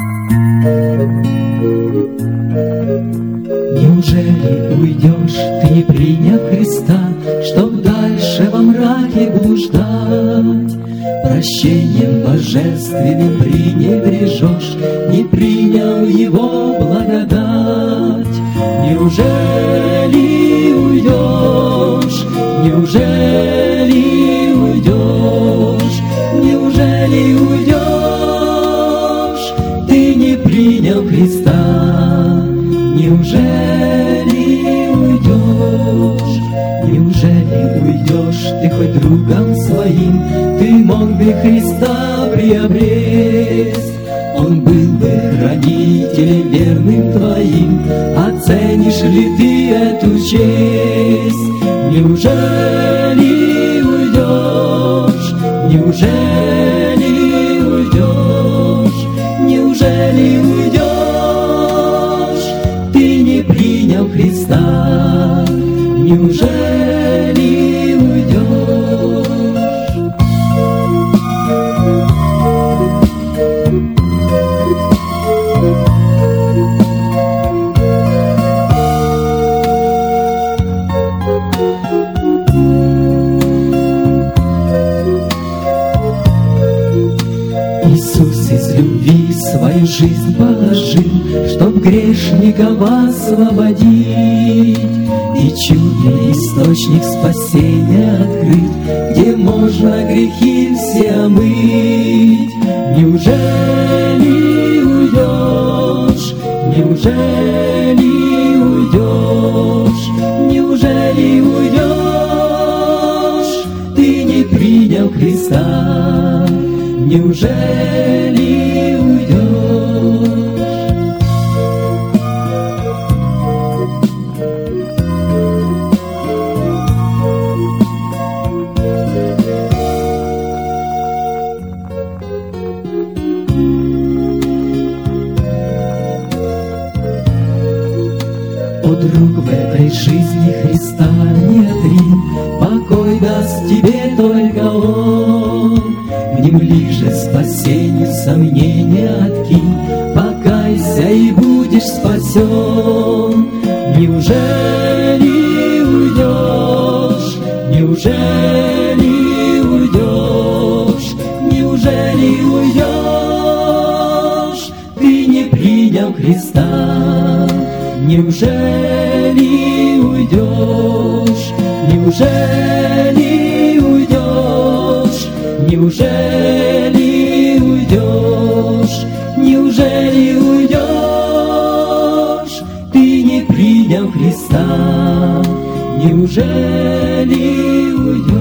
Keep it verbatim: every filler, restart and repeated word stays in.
Неужели уйдешь ты, не приняв Христа, чтоб дальше во мраке блуждать? Прощением божественным пренебрежешь, не принял Его благодать. Неужели уйдешь? Неужели уйдешь? Неужели уйдешь? Ты не принял Христа. Неужели уйдешь? Неужели уйдешь ты хоть другом своим? Ты мог бы Христа приобресть, Он был бы хранителем верным твоим. Оценишь ли ты эту честь? Неужели уйдешь? Неужели уйдешь? Неужели уйдешь? Принял Христа, неужели уйдешь? Иисус из любви свою жизнь положил, чтоб грешников освободить и чудный источник спасения открыть, где можно грехи все омыть. Неужели уйдешь? Неужели уйдешь? Неужели уйдешь? Ты не принял Христа. Неужели уйдешь? О, друг, в этой жизни Христа не отринь, покой даст тебе только Он. Внемли же спасению сомнения откинь, покайся и будешь спасен. Неужели уйдешь? Неужели уйдешь? Неужели уйдешь? Ты не принял Христа. Неужели уйдешь? Неужели уйдешь? Неужели уйдешь? Неужели уйдешь? Ты не принял Христа. Неужели уйдешь?